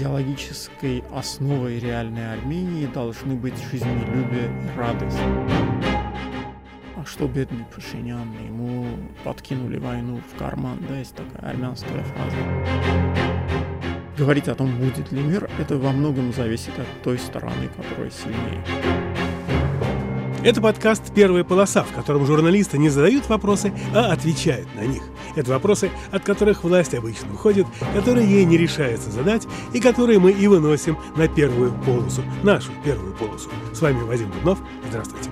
идеологической основой реальной Армении должны быть жизнелюбие и радость. А что бедный Пашинян, ему подкинули войну в карман, да, есть такая армянская фраза. Говорить о том, будет ли мир, это во многом зависит от той стороны, которая сильнее. Это подкаст «Первая полоса», в котором журналисты не задают вопросы, а отвечают на них. Это вопросы, от которых власть обычно уходит, которые ей не решается задать, и которые мы и выносим на первую полосу, нашу первую полосу. С вами Вадим Дубнов. Здравствуйте.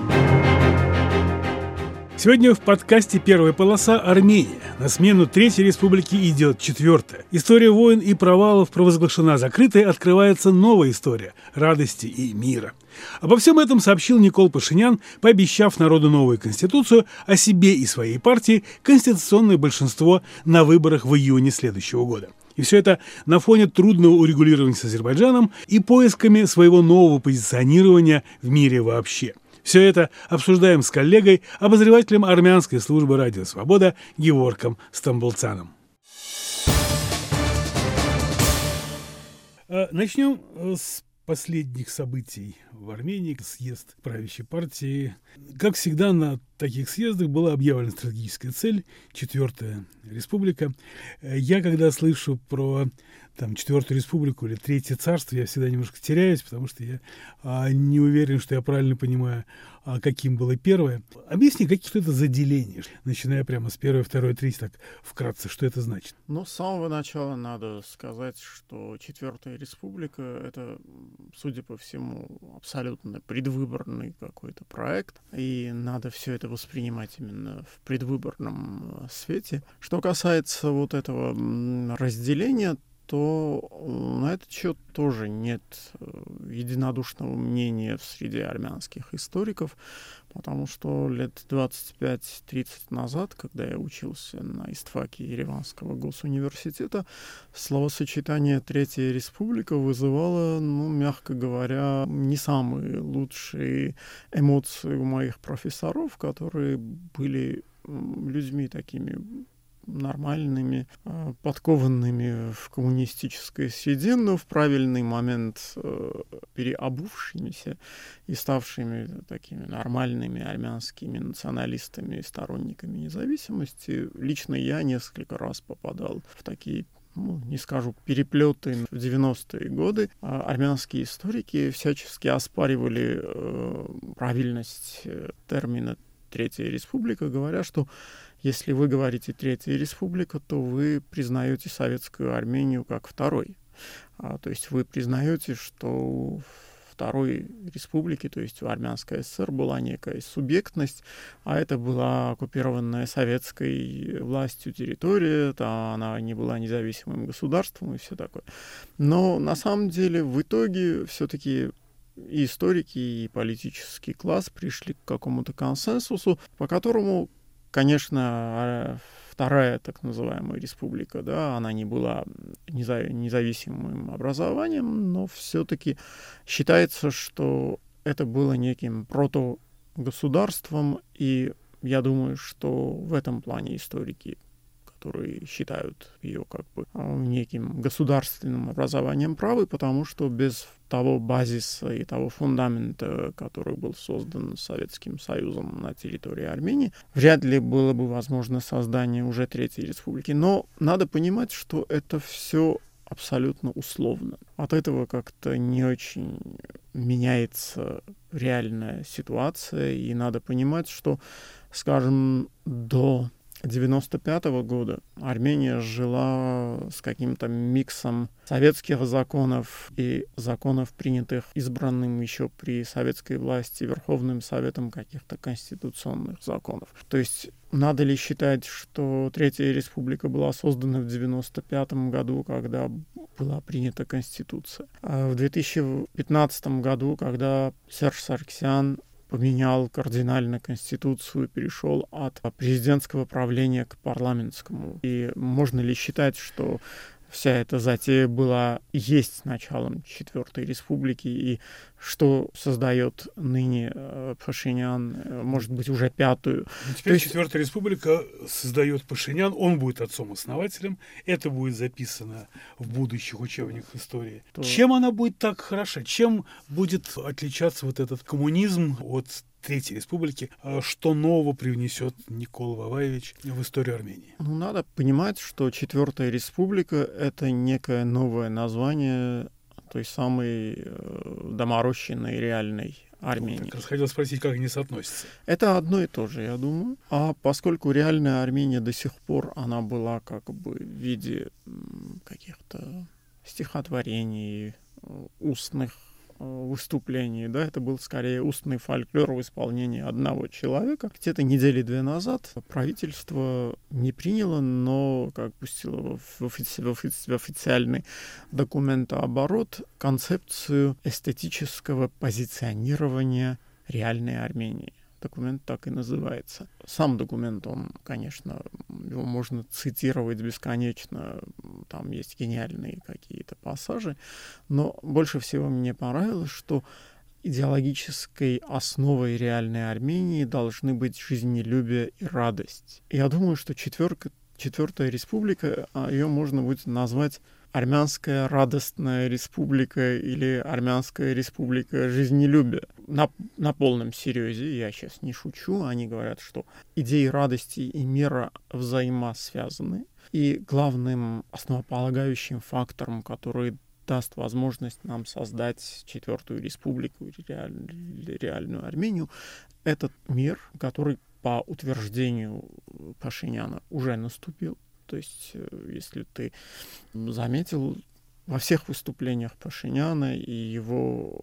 Сегодня в подкасте «Первая полоса» Армения. На смену Третьей Республики идет четвертая. История войн и провалов провозглашена закрытой, открывается новая история радости и мира. Обо всем этом сообщил Никол Пашинян, пообещав народу новую конституцию, а себе и своей партии конституционное большинство на выборах в июне следующего года. И все это на фоне трудного урегулирования с Азербайджаном и поисками своего нового позиционирования в мире вообще. Все это обсуждаем с коллегой, обозревателем армянской службы «Радио Свобода» Геворком Стамбулцаном. Начнем с последних событий в Армении. Съезд правящей партии. Как всегда, на таких съездах была объявлена стратегическая цель – Четвертая Республика. Я, когда слышу про Четвертую Республику или Третье Царство, я всегда немножко теряюсь, потому что я не уверен, что я правильно понимаю, каким было первое. Объясни, что это за деление, начиная прямо с первой, второй, третьей, так вкратце, что это значит? С самого начала надо сказать, что Четвертая Республика — это, судя по всему, абсолютно предвыборный какой-то проект, и надо все это воспринимать именно в предвыборном свете. Что касается вот этого разделения, то на этот счет тоже нет единодушного мнения в среде армянских историков, потому что лет 25-30 назад, когда я учился на истфаке Ереванского госуниверситета, словосочетание «Третья Республика» вызывало, мягко говоря, не самые лучшие эмоции у моих профессоров, которые были людьми такими нормальными, подкованными в коммунистической среде, но в правильный момент переобувшимися и ставшими такими нормальными армянскими националистами и сторонниками независимости. Лично я несколько раз попадал в такие, не скажу переплеты, в 90-е годы. Армянские историки всячески оспаривали правильность термина «Третья Республика», говоря, что если вы говорите «Третья Республика», то вы признаете Советскую Армению как второй. То есть вы признаете, что у Второй Республики, то есть у Армянской ССР, была некая субъектность, а это была оккупированная советской властью территория, она не была независимым государством и все такое. Но на самом деле в итоге все-таки и историки, и политический класс пришли к какому-то консенсусу, по которому, конечно, Вторая так называемая республика, она не была независимым образованием, но все-таки считается, что это было неким протогосударством, и я думаю, что в этом плане историки, которые считают ее неким государственным образованием, правы, потому что без того базиса и того фундамента, который был создан Советским Союзом на территории Армении, вряд ли было бы возможно создание уже Третьей Республики. Но надо понимать, что это все абсолютно условно. От этого как-то не очень меняется реальная ситуация, и надо понимать, что, скажем, до 1995 года Армения жила с каким-то миксом советских законов и законов, принятых избранным еще при советской власти Верховным Советом каких-то конституционных законов. То есть надо ли считать, что Третья Республика была создана в 1995 году, когда была принята Конституция? А в 2015 году, когда Серж Саркисян поменял кардинально Конституцию, перешел от президентского правления к парламентскому. И можно ли считать, что вся эта затея была и есть началом Четвертой Республики, и что создает ныне Пашинян, может быть, уже пятую. Теперь Четвертая Республика создает Пашинян, он будет отцом-основателем, это будет записано в будущих учебниках истории. Чем она будет так хороша? Чем будет отличаться вот этот коммунизм от Третьей Республики? Что нового привнесет Никола Ваваевич в историю Армении? Надо понимать, что Четвертая Республика — это некое новое название той самой доморощенной реальной Армении. Как раз хотел спросить, как они соотносятся. Это одно и то же, я думаю. А поскольку реальная Армения до сих пор, она была как бы в виде каких-то стихотворений, устных выступлений, да, это был скорее устный фольклор в исполнении одного человека. Где-то недели 2 назад правительство не приняло, но как пустило в официальный документооборот концепцию эстетического позиционирования реальной Армении. Документ так и называется. Сам документ, он, конечно, его можно цитировать бесконечно, там есть гениальные какие-то пассажи, но больше всего мне понравилось, что идеологической основой реальной Армении должны быть жизнелюбие и радость. Я думаю, что Четвертая Республика, ее можно будет назвать Армянская радостная республика или Армянская республика жизнелюбия. На полном серьезе, я сейчас не шучу, они говорят, что идеи радости и мира взаимосвязаны. И главным основополагающим фактором, который даст возможность нам создать Четвертую Республику или реальную Армению, этот мир, который по утверждению Пашиняна уже наступил. То есть, если ты заметил, во всех выступлениях Пашиняна и его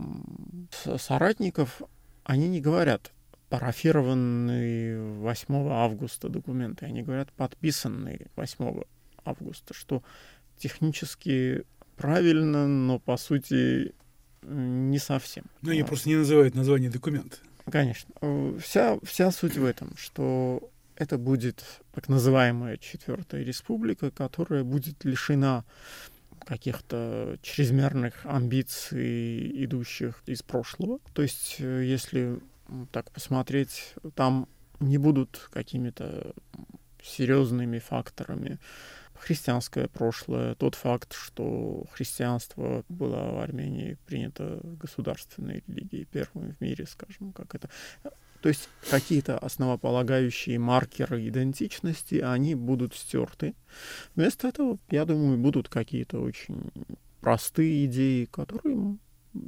соратников, они не говорят парафированные 8 августа документы, они говорят подписанные 8 августа, что технически правильно, но по сути не совсем. Но они просто не называют название документа. Конечно. Вся суть в этом, что это будет так называемая Четвертая Республика, которая будет лишена каких-то чрезмерных амбиций, идущих из прошлого. То есть, если так посмотреть, там не будут какими-то серьезными факторами христианское прошлое, тот факт, что христианство было в Армении принято государственной религией, первым в мире, скажем, как это. То есть какие-то основополагающие маркеры идентичности, они будут стерты. Вместо этого, я думаю, будут какие-то очень простые идеи, которые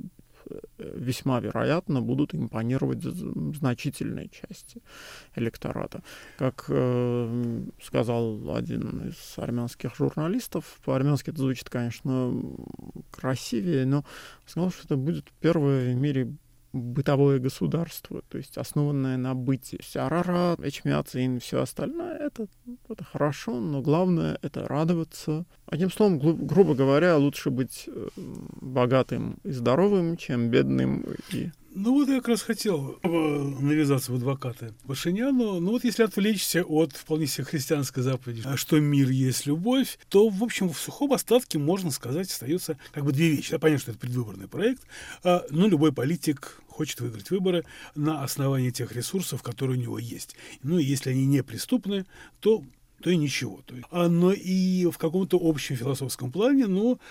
весьма вероятно будут импонировать значительной части электората. Как сказал один из армянских журналистов, по-армянски это звучит, конечно, красивее, но сказал, что это будет первое в мире бытовое государство, то есть основанное на быте. Арарат, Эчмиацин, все остальное, это хорошо, но главное — это радоваться. Одним словом, грубо говоря, лучше быть богатым и здоровым, чем бедным и... Вот я как раз хотел навязаться в адвокаты Пашиняну. Если отвлечься от вполне себе христианской заповеди, что мир есть любовь, то, в общем, в сухом остатке, можно сказать, остается как бы 2 вещи. Понятно, что это предвыборный проект, но любой политик хочет выиграть выборы на основании тех ресурсов, которые у него есть. И если они не преступны, то и ничего. Но и в каком-то общем философском плане,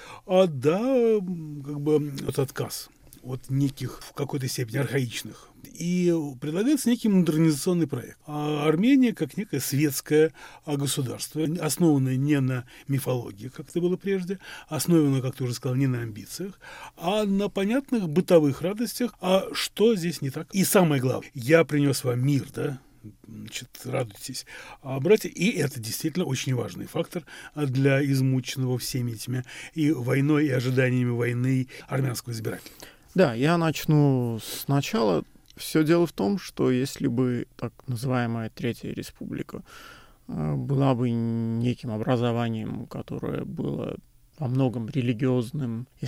как бы вот отказ от неких в какой-то степени архаичных. И предлагается некий модернизационный проект. Армения как некое светское государство, основанное не на мифологии, как это было прежде, основанное, как ты уже сказал, не на амбициях, а на понятных бытовых радостях. А что здесь не так? И самое главное, я принес вам мир, да? Радуйтесь, братья. И это действительно очень важный фактор для измученного всеми этими и войной, и ожиданиями войны армянского избирателя. Да, я начну сначала. Все дело в том, что если бы так называемая Третья Республика была бы неким образованием, которое было во многом религиозным, если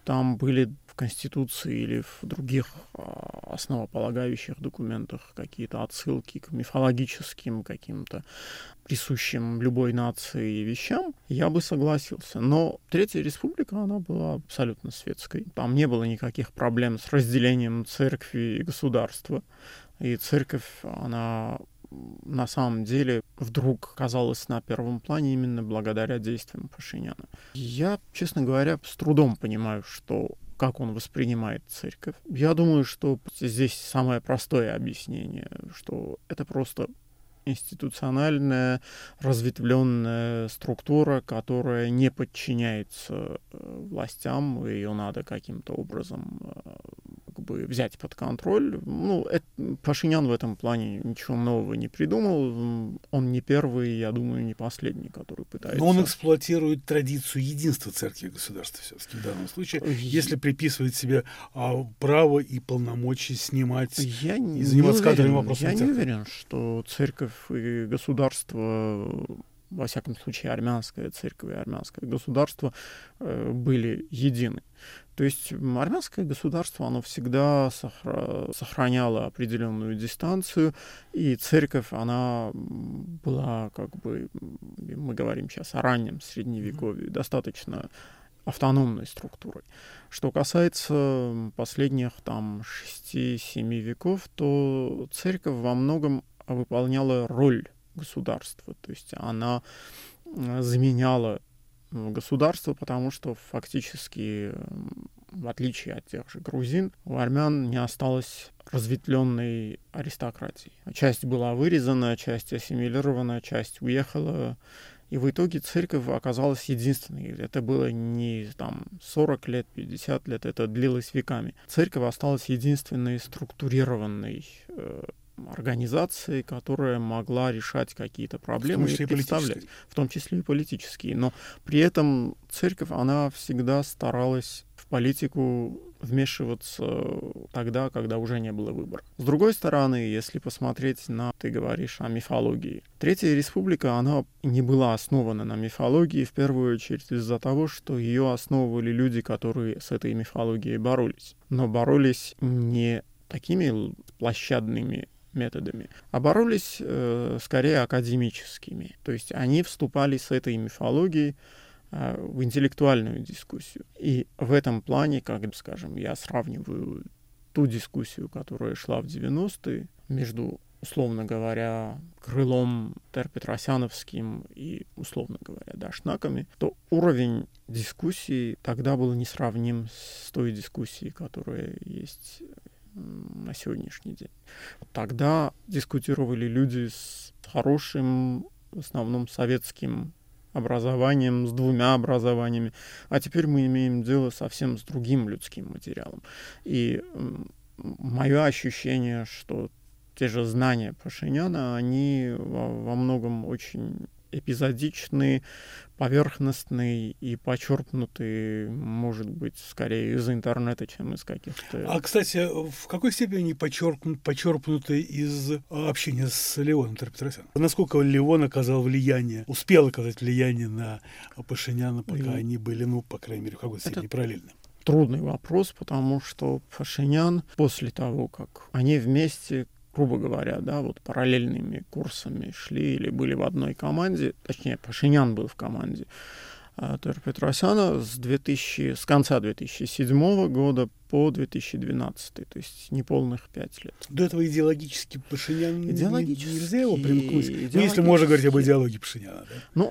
там были в Конституции или в других основополагающих документах какие-то отсылки к мифологическим каким-то присущим любой нации вещам, я бы согласился. Но Третья Республика, она была абсолютно светской. Там не было никаких проблем с разделением церкви и государства. И церковь, она на самом деле вдруг оказалась на первом плане именно благодаря действиям Пашиняна. Я, честно говоря, с трудом понимаю, как он воспринимает церковь. Я думаю, что здесь самое простое объяснение, что это просто институциональная, разветвленная структура, которая не подчиняется властям, и ее надо каким-то образом взять под контроль. Пашинян в этом плане ничего нового не придумал. Он не первый, я думаю, не последний, который пытается... Но он эксплуатирует традицию единства церкви и государства все-таки в данном случае, если приписывает себе право и полномочия снимать и заниматься кадровыми вопросами. Я не уверен, что церковь и государство, во всяком случае армянская церковь и армянское государство, были едины. То есть армянское государство, оно всегда сохраняло определенную дистанцию, и церковь, она была, мы говорим сейчас о раннем средневековье, достаточно автономной структурой. Что касается последних 6-7 веков, то церковь во многом выполняла роль государства, то есть она заменяла государство, потому что фактически, в отличие от тех же грузин, у армян не осталось разветвленной аристократии. Часть была вырезана, часть ассимилирована, часть уехала, и в итоге церковь оказалась единственной. Это было не 40 лет, 50 лет, это длилось веками. Церковь осталась единственной структурированной организацией, которая могла решать какие-то проблемы и представлять, в том числе и политические. Но при этом церковь, она всегда старалась в политику вмешиваться тогда, когда уже не было выбора. С другой стороны, если посмотреть ты говоришь о мифологии. Третья Республика, она не была основана на мифологии, в первую очередь из-за того, что ее основывали люди, которые с этой мифологией боролись. Но боролись не такими площадными методами, а боролись скорее академическими. То есть они вступали с этой мифологией в интеллектуальную дискуссию. И в этом плане, я сравниваю ту дискуссию, которая шла в 90-е между, условно говоря, крылом терпетросяновским и, условно говоря, дашнаками, то уровень дискуссии тогда был несравним с той дискуссией, которая есть на сегодняшний день. Тогда дискутировали люди с хорошим, в основном советским образованием, с 2 образованиями, а теперь мы имеем дело совсем с другим людским материалом. И мое ощущение, что те же знания Пашиняна, они во многом очень эпизодичные, поверхностные и почерпнутые, может быть, скорее из интернета, чем из каких-то... А, кстати, в какой степени почерпнуты из общения с Левоном Терпетросяном? Насколько Левон успел оказать влияние на Пашиняна, пока они были, по крайней мере, в какой-то степени параллельны? Трудный вопрос, потому что Пашинян, после того, как они вместе, грубо говоря, параллельными курсами шли или были в одной команде, точнее, Пашинян был в команде Терпетросяна с конца 2007 года по 2012, то есть неполных 5 лет. До этого идеологически Пашинян нельзя его примкнуть? Если можно говорить об идеологии Пашиняна.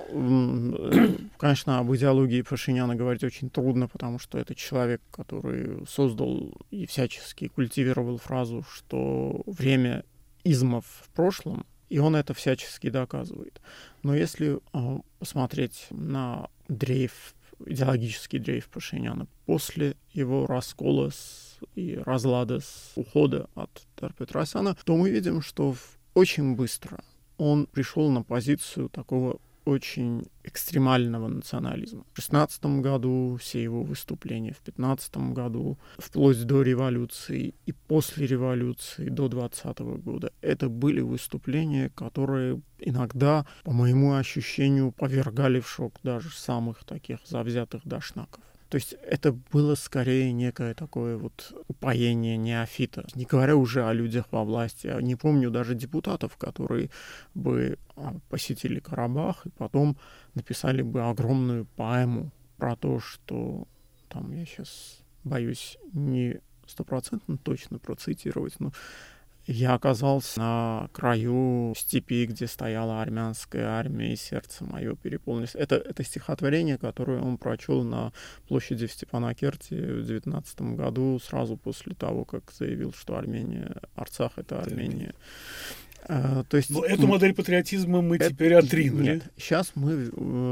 Да? Конечно, об идеологии Пашиняна говорить очень трудно, потому что это человек, который создал и всячески культивировал фразу, что время измов в прошлом, и он это всячески доказывает. Но если посмотреть на идеологический дрейф Пашиняна после его раскола и разлада с ухода от Терпетросяна, то мы видим, что очень быстро он пришел на позицию такого очень экстремального национализма. В 2016 году все его выступления, в 2015 году, вплоть до революции и после революции до 2020 года, это были выступления, которые иногда, по моему ощущению, повергали в шок даже самых таких завзятых дашнаков. То есть это было скорее некое такое вот упоение неофита. Не говоря уже о людях во власти. Я не помню даже депутатов, которые бы посетили Карабах и потом написали бы огромную поэму про то, что там, я сейчас боюсь не стопроцентно точно процитировать, но я оказался на краю степи, где стояла армянская армия, и сердце мое переполнилось. Это стихотворение, которое он прочел на площади в Степанакерте в 19 году, сразу после того, как заявил, что Армения, Арцах — это Армения. То есть, но эту модель патриотизма мы теперь отринули. Нет, сейчас мы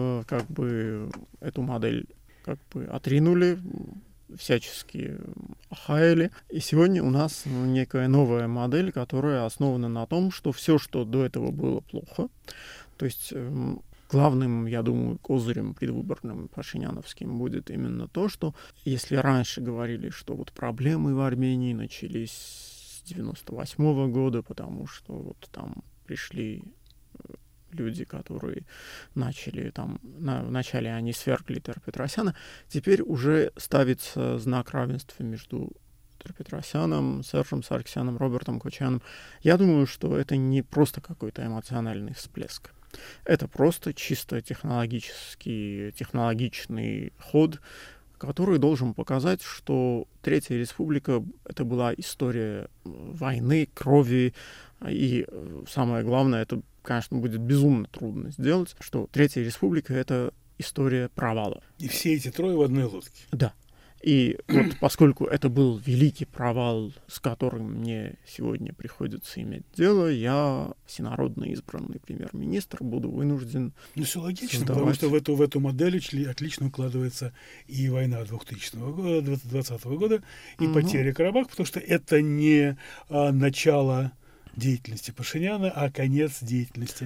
эту модель отринули, всячески хаяли. И сегодня у нас некая новая модель, которая основана на том, что все, что до этого было плохо, то есть главным, я думаю, козырем предвыборным пашиняновским будет именно то, что если раньше говорили, что вот проблемы в Армении начались с 98 года, потому что вот там пришли люди, которые начали там, вначале они свергли Тер-Петросяна, теперь уже ставится знак равенства между Тер-Петросяном, Сержем Саркисяном, Робертом Кочаном. Я думаю, что это не просто какой-то эмоциональный всплеск. Это просто чисто технологичный ход, который должен показать, что Третья Республика — это была история войны, крови, и самое главное, это, конечно, будет безумно трудно сделать, что Третья Республика — это история провала. И все эти трое в одной лодке. Да. И вот поскольку это был великий провал, с которым мне сегодня приходится иметь дело, я, всенародно избранный премьер-министр, буду вынужден все логично, потому что в эту модель отлично укладывается и война 2020 года, и потеря Карабаха, потому что это не начало деятельности Пашиняна, а конец деятельности.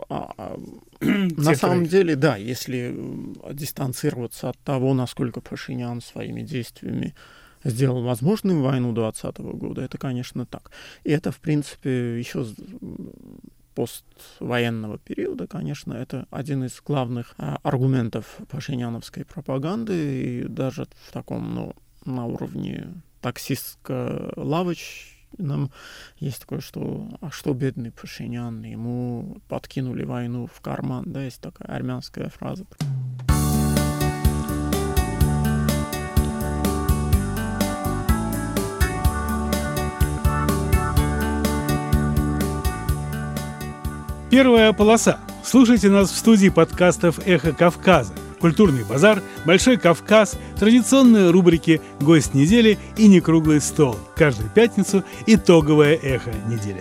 На самом деле, да, если дистанцироваться от того, насколько Пашинян своими действиями сделал возможным войну 2020 года, это, конечно, так. И это, в принципе, еще с поствоенного периода, конечно, это один из главных аргументов пашиняновской пропаганды, и даже в таком, на уровне таксистско-лавочном нам есть такое, что что бедный Пашинян, ему подкинули войну в карман, да, есть такая армянская фраза. Первая полоса. Слушайте нас в студии подкастов «Эхо Кавказа», «Культурный базар», «Большой Кавказ», традиционные рубрики «Гость недели» и «Некруглый стол». Каждую пятницу итоговое «Эхо недели».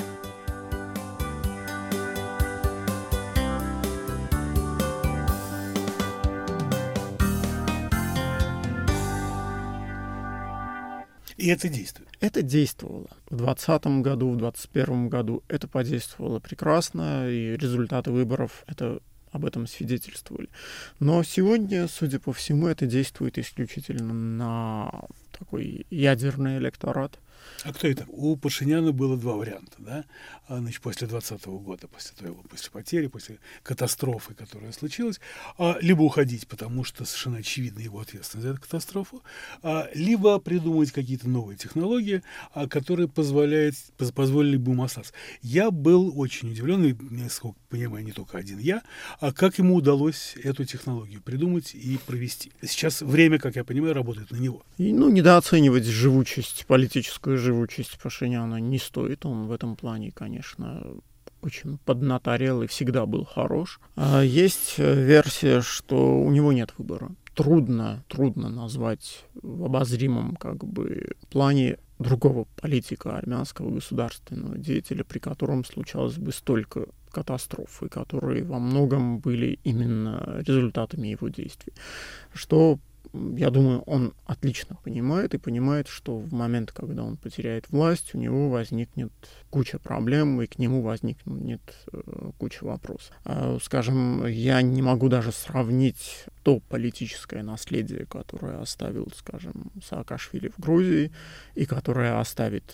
И это действует. Это действовало. В 2020 году, в 2021 году это подействовало прекрасно, и результаты выборов об этом свидетельствовали. Но сегодня, судя по всему, это действует исключительно на такой ядерный электорат. А кто это? У Пашиняна было два варианта, да? Значит, после 2020 года, после потери, после катастрофы, которая случилась, либо уходить, потому что совершенно очевидна его ответственность за эту катастрофу, либо придумать какие-то новые технологии, которые позволили бы ему остаться. Я был очень удивлен, и, насколько понимаю, не только один я, как ему удалось эту технологию придумать и провести. Сейчас время, как я понимаю, работает на него. И, недооценивать политическую живучесть Пашиняна не стоит. Он в этом плане, конечно, очень поднаторел и всегда был хорош. Есть версия, что у него нет выбора. Трудно назвать в обозримом плане другого политика, армянского государственного деятеля, при котором случалось бы столько катастроф, и которые во многом были именно результатами его действий. Что, я думаю, он отлично понимает, и понимает, что в момент, когда он потеряет власть, у него возникнет куча проблем, и к нему возникнет куча вопросов. Скажем, я не могу даже сравнить то политическое наследие, которое оставил, скажем, Саакашвили в Грузии, и которое оставит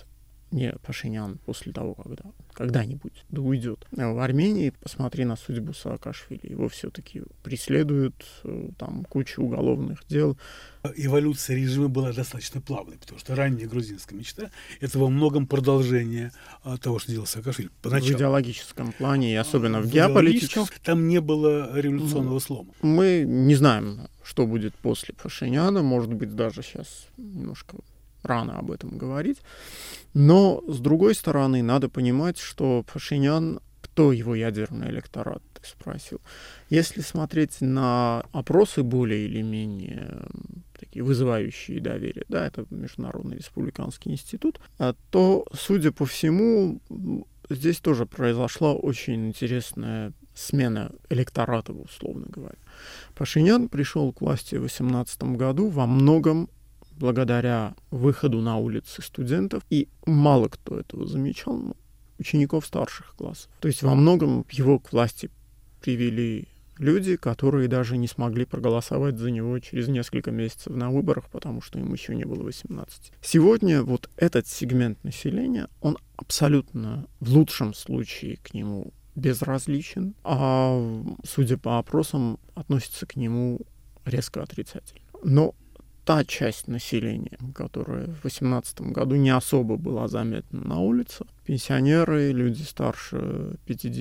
не Пашинян после того, когда-нибудь да уйдет. В Армении, посмотри на судьбу Саакашвили, его все-таки преследуют, там куча уголовных дел. Эволюция режима была достаточно плавной, потому что ранняя грузинская мечта — это во многом продолжение того, что делал Саакашвили. В идеологическом плане, и особенно в геополитическом. Там не было революционного слома. Мы не знаем, что будет после Пашиняна, может быть, даже сейчас немножко рано об этом говорить. Но, с другой стороны, надо понимать, что Пашинян, кто его ядерный электорат, ты спросил. Если смотреть на опросы более или менее такие вызывающие доверие, да, это Международный республиканский институт, то, судя по всему, здесь тоже произошла очень интересная смена электората, условно говоря. Пашинян пришел к власти в 2018 году во многом благодаря выходу на улицы студентов, и мало кто этого замечал, учеников старших классов. То есть во многом его к власти привели люди, которые даже не смогли проголосовать за него через несколько месяцев на выборах, потому что им еще не было 18. Сегодня вот этот сегмент населения, он абсолютно в лучшем случае к нему безразличен, а, судя по опросам, относится к нему резко отрицательно. Но та часть населения, которая в 2018 году не особо была заметна на улице, пенсионеры, люди старше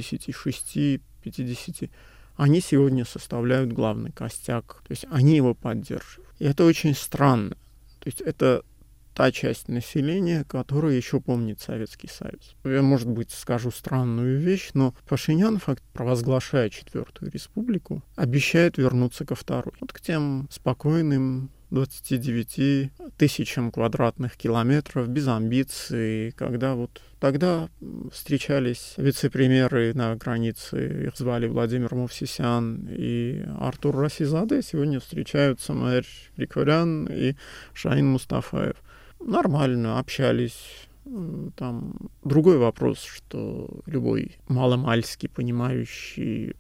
56-50, они сегодня составляют главный костяк, то есть они его поддерживают. И это очень странно. То есть это та часть населения, которая еще помнит Советский Союз. Я, может быть, скажу странную вещь, но Пашинян, провозглашая Четвертую Республику, обещает вернуться ко второй. Вот к тем спокойным 29 тысячам квадратных километров, без амбиций, когда вот тогда встречались вице-премьеры на границе, их звали Владимир Мовсисян и Артур Расизаде, сегодня встречаются Маэр Григорян и Шаин Мустафаев. Нормально общались. Там другой вопрос, что любой маломальски понимающий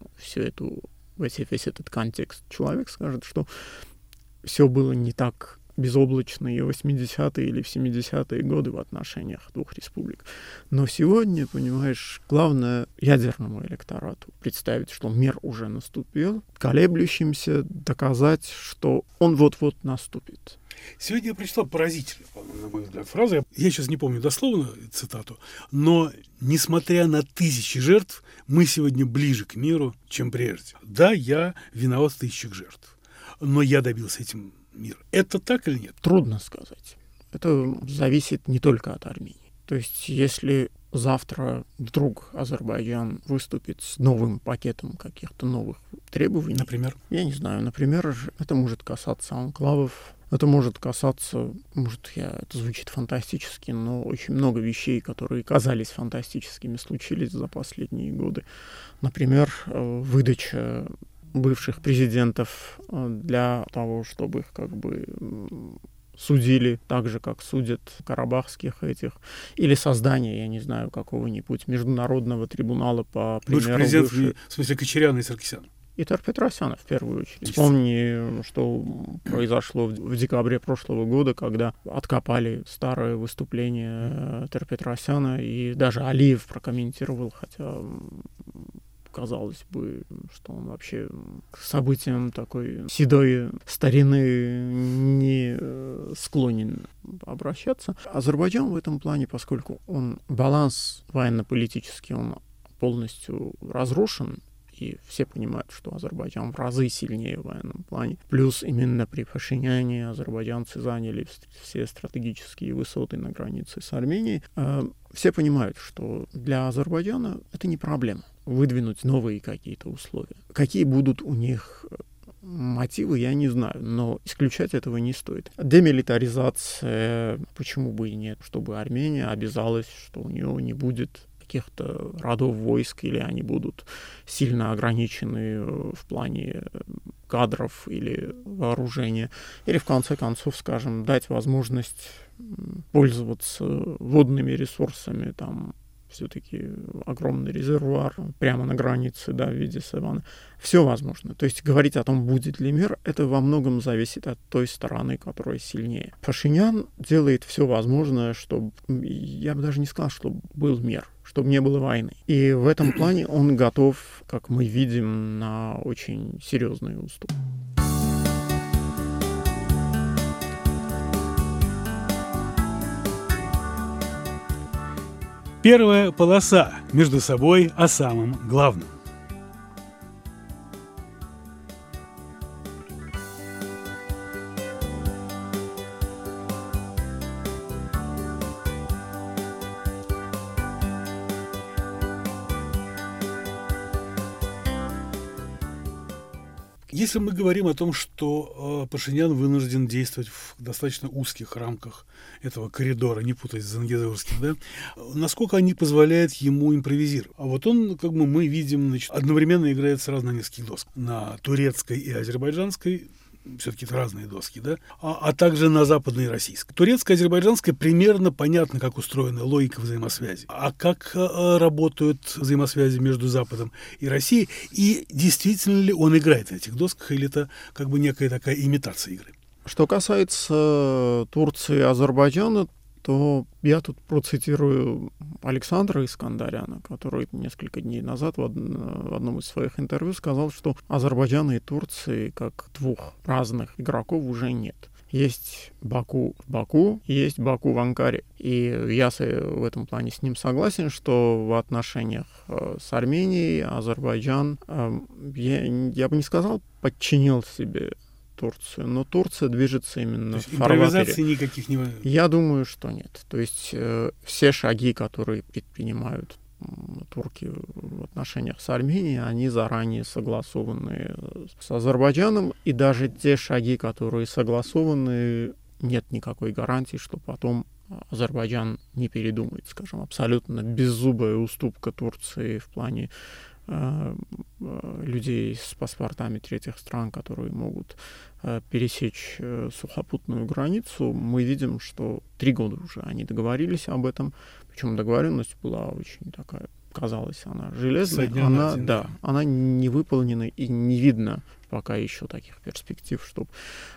весь этот контекст человек скажет, что все было не так безоблачно и в 80-е или в 70-е годы в отношениях двух республик. Но сегодня, понимаешь, главное ядерному электорату представить, что мир уже наступил, колеблющимся доказать, что он вот-вот наступит. Сегодня я прочитал поразительную, на мой взгляд, фразу. Я сейчас не помню дословно цитату, но, несмотря на тысячи жертв, мы сегодня ближе к миру, чем прежде. Да, я виноват в тысячах жертв, но я добился этим мира. Это так или нет? Трудно сказать. Это зависит не только от Армении. То есть, если завтра вдруг Азербайджан выступит с новым пакетом каких-то новых требований... Например? Я не знаю. Например, это может касаться анклавов, это может касаться, это звучит фантастически, но очень много вещей, которые казались фантастическими, случились за последние годы. Например, выдача бывших президентов для того, чтобы их судили так же, как судят карабахских этих, или создание, я не знаю, какого-нибудь международного трибунала по примеру президент, в смысле Кочаряна и Саркисяна. И Терпетросяна в первую очередь. Вспомни, что произошло в декабре прошлого года, когда откопали старое выступление Терпетросяна, и даже Алиев прокомментировал, хотя казалось бы, что он вообще к событиям такой седой старины не склонен обращаться. Азербайджан в этом плане, поскольку баланс военно-политический, он полностью разрушен, и все понимают, что Азербайджан в разы сильнее в военном плане. Плюс именно при Пашиняне азербайджанцы заняли все стратегические высоты на границе с Арменией. Все понимают, что для Азербайджана это не проблема выдвинуть новые какие-то условия. Какие будут у них мотивы, я не знаю, но исключать этого не стоит. Демилитаризация, почему бы и нет, чтобы Армения обязалась, что у нее не будет каких-то родов войск, или они будут сильно ограничены в плане кадров или вооружения, или в конце концов, скажем, дать возможность пользоваться водными ресурсами там все-таки огромный резервуар прямо на границе, да, в виде саванны. Все возможно. То есть говорить о том, будет ли мир, это во многом зависит от той стороны, которая сильнее. Пашинян делает все возможное, чтобы, я бы даже не сказал, чтобы был мир, чтобы не было войны. И в этом плане он готов, как мы видим, на очень серьезные уступки. Первая полоса. Между собой о самом главном. Если мы говорим о том, что Пашинян вынужден действовать в достаточно узких рамках этого коридора, не путаясь с Зангезурским, да, насколько они позволяют ему импровизировать? А вот он, как бы мы видим, значит, одновременно играет сразу на нескольких досках. На турецкой и азербайджанской, все-таки это разные доски, да, а также на западной и российской. Турецкая, азербайджанская примерно понятно, как устроена логика взаимосвязи. А как работают взаимосвязи между Западом и Россией? И действительно ли он играет на этих досках, или это как бы некая такая имитация игры? Что касается Турции и Азербайджана, то я тут процитирую Александра Искандаряна, который несколько дней назад в одном из своих интервью сказал, что Азербайджана и Турции как двух разных игроков уже нет. Есть Баку в Баку, есть Баку в Анкаре. И я в этом плане с ним согласен, что в отношениях с Арменией Азербайджан, я бы не сказал, подчинил себе Турцию, но Турция движется именно в фарватере. Импровизации никаких не... Я думаю, что нет. То есть все шаги, которые предпринимают турки в отношениях с Арменией, они заранее согласованы с Азербайджаном, и даже те шаги, которые согласованы, нет никакой гарантии, что потом Азербайджан не передумает. Скажем, абсолютно беззубая уступка Турции в плане людей с паспортами третьих стран, которые могут пересечь сухопутную границу. Мы видим, что 3 года уже они договорились об этом. Причем договоренность была очень такая, казалась она железной. Она не выполнена, и не видно пока еще таких перспектив, чтобы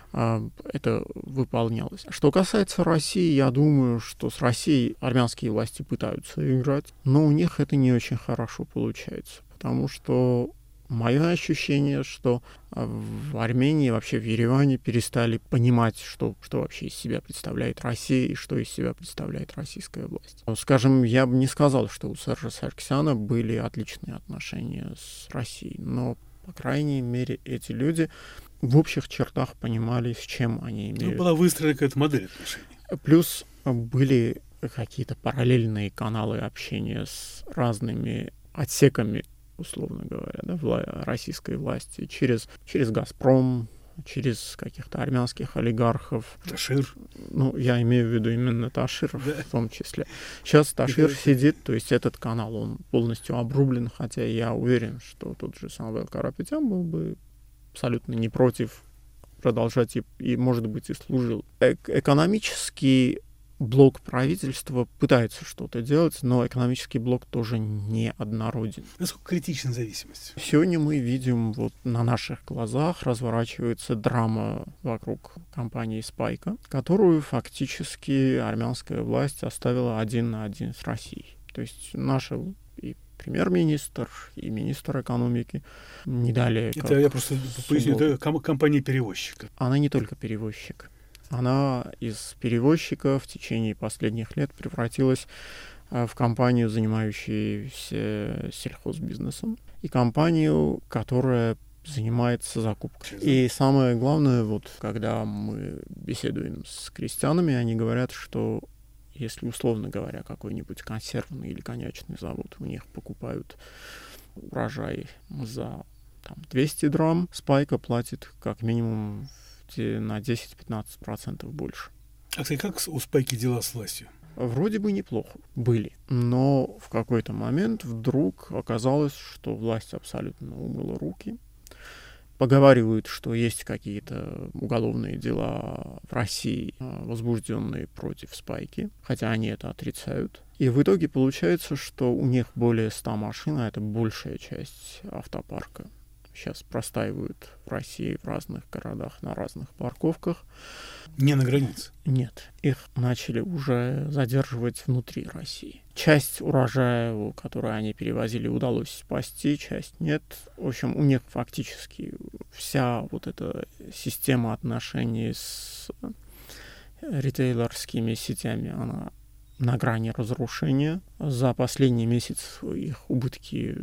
это выполнялось. Что касается России, я думаю, что с Россией армянские власти пытаются играть, но у них это не очень хорошо получается. Потому что мое ощущение, что в Армении, вообще в Ереване перестали понимать, что вообще из себя представляет Россия и что из себя представляет российская власть. Скажем, я бы не сказал, что у Сержа Саркисяна были отличные отношения с Россией, но, по крайней мере, эти люди в общих чертах понимали, с чем они имеют. Была выстроена какая-то модель отношений. Плюс были какие-то параллельные каналы общения с разными отсеками, условно говоря, да, российской власти, через «Газпром», через каких-то армянских олигархов. Ташир. Я имею в виду именно Ташир, да, в том числе. Сейчас Ташир сидит, то есть этот канал, он полностью обрублен, хотя я уверен, что тот же Самвел Карапетян был бы абсолютно не против продолжать и может быть, и служил. Экономический блок правительства пытается что-то делать, но экономический блок тоже не однороден. Насколько критична зависимость? Сегодня мы видим, вот на наших глазах разворачивается драма вокруг компании Спайка, которую фактически армянская власть оставила 1 на 1 с Россией. То есть наша и премьер-министр, и министр экономики не далее. Это я просто поясню, это компания-перевозчик. Она не только перевозчик. Она из перевозчика в течение последних лет превратилась в компанию, занимающуюся сельхозбизнесом, и компанию, которая занимается закупкой. И самое главное, вот когда мы беседуем с крестьянами, они говорят, что если, условно говоря, какой-нибудь консервный или коньячный завод у них покупают урожай за 200 драм, Спайка платит как минимум на 10-15% больше. А, кстати, как у Спайки дела с властью? Вроде бы неплохо были, но в какой-то момент вдруг оказалось, что власть абсолютно умыла руки. поговаривают, что есть какие-то уголовные дела в России, возбужденные против Спайки, хотя они это отрицают. И в итоге получается, что у них более 100 машин, а это большая часть автопарка. Сейчас простаивают в России в разных городах, на разных парковках. Не на границе? Нет, их начали уже задерживать внутри России. Часть урожая, который они перевозили, удалось спасти, часть нет. В общем, у них фактически вся вот эта система отношений с ритейлерскими сетями, она на грани разрушения. За последний месяц их убытки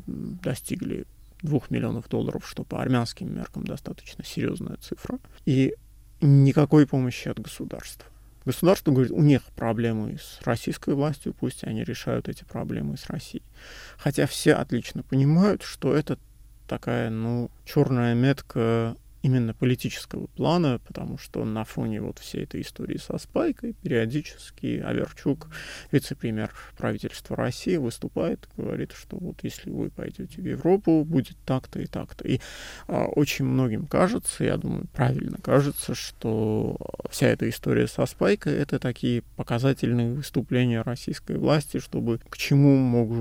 достигли $2 миллионов, что по армянским меркам достаточно серьезная цифра. И никакой помощи от государства. Государство говорит, у них проблемы с российской властью, пусть они решают эти проблемы с Россией. Хотя все отлично понимают, что это такая, черная метка именно политического плана, потому что на фоне вот всей этой истории со Спайкой периодически Аверчук, вице-премьер правительства России, выступает и говорит, что вот если вы пойдете в Европу, будет так-то и так-то. И очень многим кажется, я думаю, правильно кажется, что вся эта история со Спайкой — это такие показательные выступления российской власти, чтобы к чему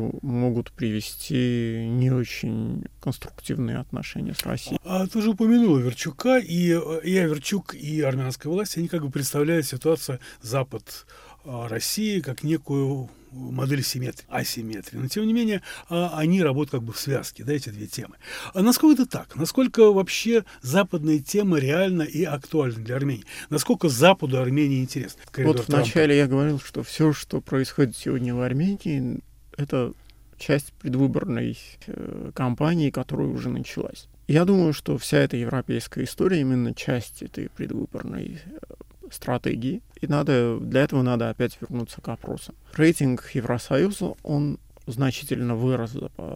могут привести не очень конструктивные отношения с Россией. А ты же упомянул Аверчука, и Аверчук, и армянская власть, они как бы представляют ситуацию Запад России как некую модель асимметрии. Но, тем не менее, они работают как бы в связке, эти две темы. А насколько это так? Насколько вообще западная тема реальна и актуальна для Армении? Насколько Западу Армении интересно? Вот вначале я говорил, что все, что происходит сегодня в Армении, это часть предвыборной кампании, которая уже началась. Я думаю, что вся эта европейская история именно часть этой предвыборной стратегии. И для этого надо опять вернуться к опросам. Рейтинг Евросоюза, он значительно вырос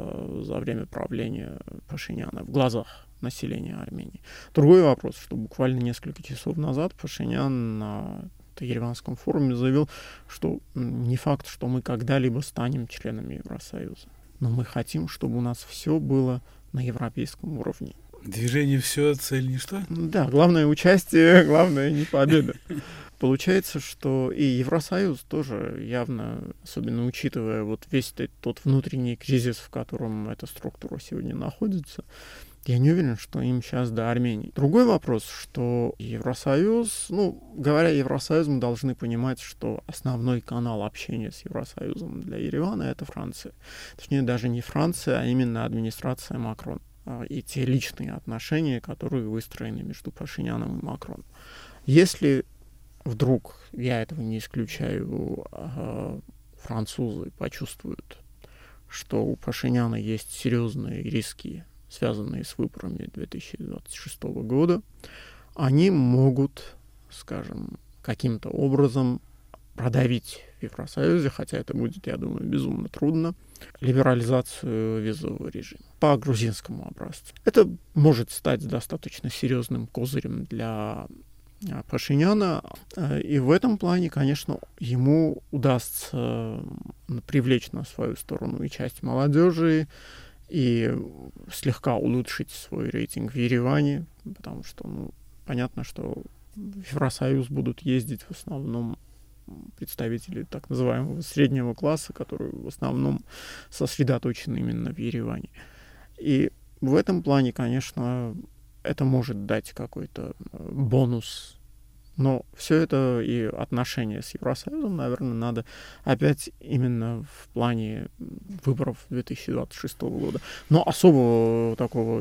за время правления Пашиняна в глазах населения Армении. Другой вопрос, что буквально несколько часов назад Пашинян на Ереванском форуме заявил, что не факт, что мы когда-либо станем членами Евросоюза. Но мы хотим, чтобы у нас все было на европейском уровне. Движение «все», цель ничто? Да, главное участие, главное не победа. Получается, что и Евросоюз тоже явно, особенно учитывая вот весь тот внутренний кризис, в котором эта структура сегодня находится, я не уверен, что им сейчас до Армении. Другой вопрос, что Евросоюз, говоря Евросоюз, мы должны понимать, что основной канал общения с Евросоюзом для Еревана — это Франция. Точнее, даже не Франция, а именно администрация Макрона. И те личные отношения, которые выстроены между Пашиняном и Макроном. Если вдруг, я этого не исключаю, французы почувствуют, что у Пашиняна есть серьезные риски, связанные с выборами 2026 года, они могут, скажем, каким-то образом продавить в Евросоюзе, хотя это будет, я думаю, безумно трудно, либерализацию визового режима по грузинскому образцу. Это может стать достаточно серьезным козырем для Пашиняна, и в этом плане, конечно, ему удастся привлечь на свою сторону и часть молодежи, и слегка улучшить свой рейтинг в Ереване, потому что, понятно, что в Евросоюз будут ездить в основном представители так называемого среднего класса, которые в основном сосредоточены именно в Ереване. И в этом плане, конечно, это может дать какой-то бонус. Но все это и отношения с Евросоюзом, наверное, надо опять именно в плане выборов 2026 года. Но особой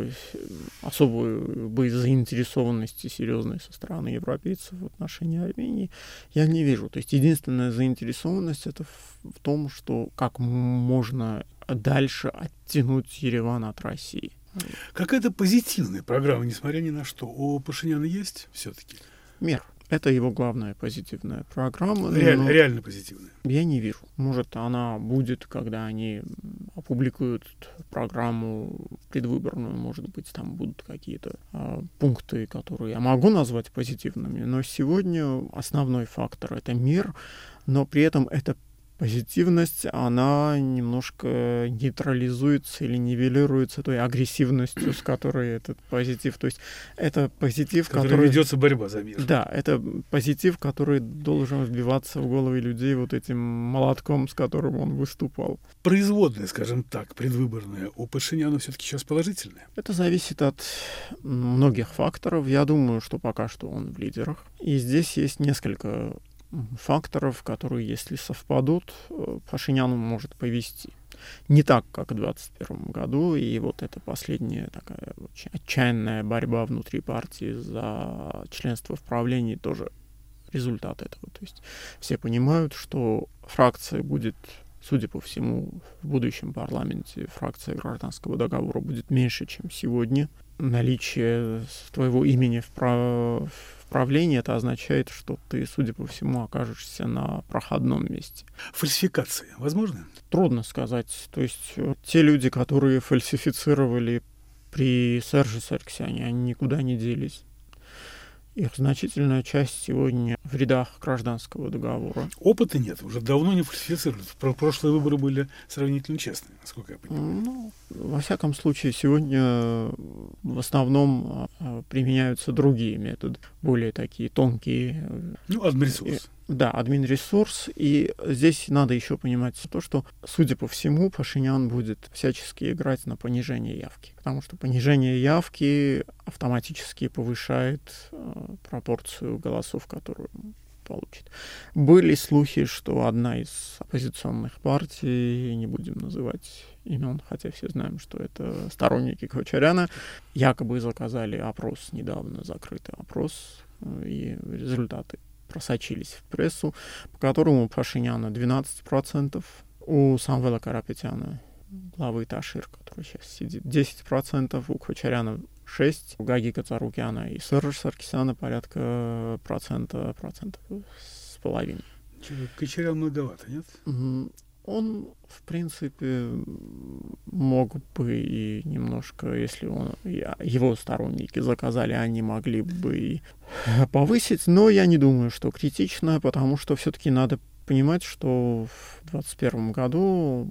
бы заинтересованности серьезной со стороны европейцев в отношении Армении я не вижу. То есть единственная заинтересованность — это в том, что как можно дальше оттянуть Ереван от России. Какая-то позитивная программа, несмотря ни на что, у Пашиняна есть все-таки? Мир. Это его главная позитивная программа. Реально позитивная? Я не вижу. Может, она будет, когда они опубликуют программу предвыборную. Может быть, там будут какие-то пункты, которые я могу назвать позитивными. Но сегодня основной фактор — это мир, но при этом это позитивность, она немножко нейтрализуется или нивелируется той агрессивностью, с которой этот позитив. То есть это позитив, который ведется борьба за мир. Да, это позитив, который должен вбиваться в головы людей вот этим молотком, с которым он выступал. Производная, скажем так, предвыборная у Пашиняна все-таки сейчас положительная? Это зависит от многих факторов. Я думаю, что пока что он в лидерах. И здесь есть несколько факторов, которые, если совпадут, Пашиняну может повести. Не так, как в 2021 году, и вот эта последняя такая очень отчаянная борьба внутри партии за членство в правлении тоже результат этого. То есть все понимают, что фракция будет, судя по всему, в будущем парламенте фракция гражданского договора будет меньше, чем сегодня. Наличие твоего имени в правлении, это означает, что ты, судя по всему, окажешься на проходном месте. Фальсификации возможны? Трудно сказать. То есть те люди, которые фальсифицировали при Серже Саркисяне, они никуда не делись. Их значительная часть сегодня в рядах гражданского договора. Опыта нет, уже давно не фальсифицируют. Прошлые выборы были сравнительно честные, насколько я понимаю. Во всяком случае, сегодня в основном применяются другие методы, более такие тонкие. Админресурс. Да, админресурс. И здесь надо еще понимать то, что, судя по всему, Пашинян будет всячески играть на понижение явки. Потому что понижение явки автоматически повышает пропорцию голосов, которую он получит. Были слухи, что одна из оппозиционных партий, не будем называть имен, хотя все знаем, что это сторонники Кочаряна, якобы заказали опрос, недавно закрытый опрос, и результаты просочились в прессу, по которому у Пашиняна 12%, у Самвела Карапетяна, главы Ташир, который сейчас сидит, 10%, у Кочаряна 6%, у Гаги Кацарукяна и Сержа Саркисяна порядка процентов с половиной. Кочарян многовато, нет? Он, в принципе, мог бы и немножко, если его сторонники заказали, они могли бы и повысить, но я не думаю, что критично, потому что все-таки надо понимать, что в 2021 году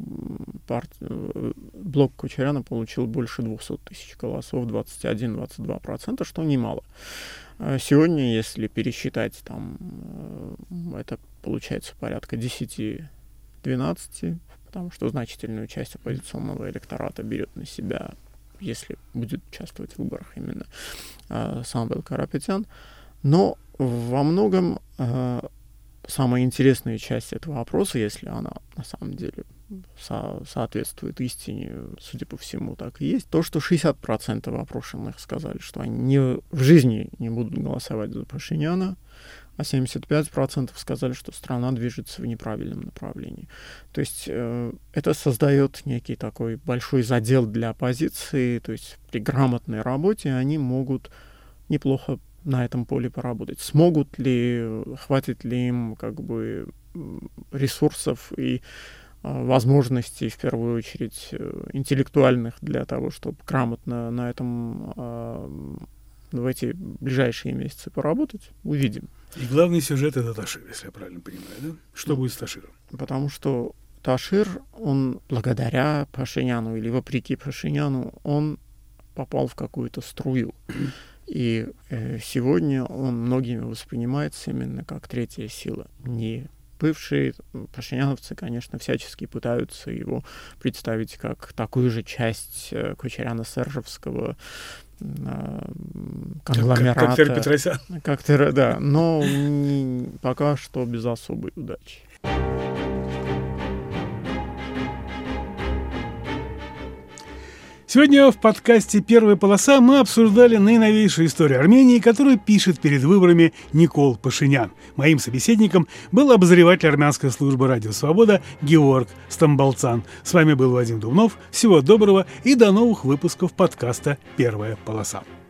блок Кочаряна получил больше 200 тысяч голосов, 21-22%, что немало. Сегодня, если пересчитать, там это получается порядка 10-12, потому что значительную часть оппозиционного электората берет на себя, если будет участвовать в выборах именно Самвел Карапетян. Но во многом самая интересная часть этого опроса, если она на самом деле соответствует истине, судя по всему, так и есть, то, что 60% опрошенных сказали, что они в жизни не будут голосовать за Пашиняна, а 75% сказали, что страна движется в неправильном направлении. То есть это создает некий такой большой задел для оппозиции, то есть при грамотной работе они могут неплохо на этом поле поработать. Смогут ли, хватит ли им ресурсов и возможностей, в первую очередь, интеллектуальных для того, чтобы грамотно на этом в эти ближайшие месяцы поработать, увидим. И главный сюжет — это Ташир, если я правильно понимаю, да? Что будет с Таширом? Потому что Ташир, он благодаря Пашиняну или вопреки Пашиняну, он попал в какую-то струю. И сегодня он многими воспринимается именно как третья сила. Не бывшие пашиняновцы, конечно, всячески пытаются его представить как такую же часть Кочаряна-Сержевского конгломерата. Как Тер Петросян. Да, но пока что без особой удачи. Сегодня в подкасте «Первая полоса» мы обсуждали наиновейшую историю Армении, которую пишет перед выборами Никол Пашинян. Моим собеседником был обозреватель армянской службы «Радио Свобода» Георг Стамболцан. С вами был Вадим Дубнов. Всего доброго и до новых выпусков подкаста «Первая полоса».